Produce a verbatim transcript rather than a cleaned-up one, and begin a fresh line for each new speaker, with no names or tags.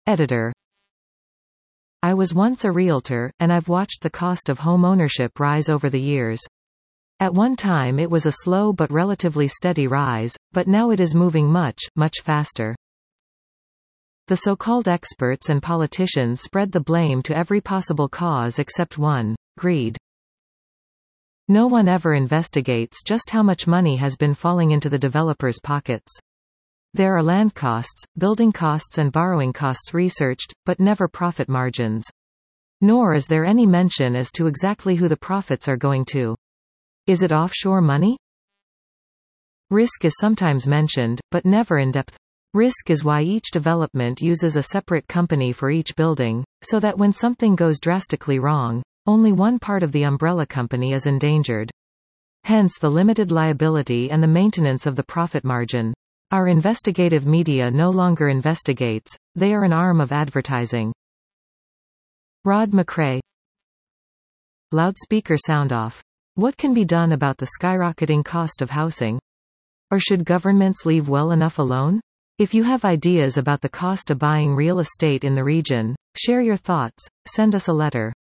Editor. I was once a realtor, and I've watched the cost of home ownership rise over the years. At one time it was a slow but relatively steady rise, but now it is moving much, much faster. The so-called experts and politicians spread the blame to every possible cause except one: greed. No one ever investigates just how much money has been falling into the developers' pockets. There are land costs, building costs and borrowing costs researched, but never profit margins. Nor is there any mention as to exactly who the profits are going to. Is it offshore money? Risk is sometimes mentioned, but never in depth. Risk is why each development uses a separate company for each building, so that when something goes drastically wrong, only one part of the umbrella company is endangered. Hence the limited liability and the maintenance of the profit margin. Our investigative media no longer investigates, they are an arm of advertising. Rod McRae. Loudspeaker sound off. What can be done about the skyrocketing cost of housing? Or should governments leave well enough alone? If you have ideas about the cost of buying real estate in the region, share your thoughts, send us a letter.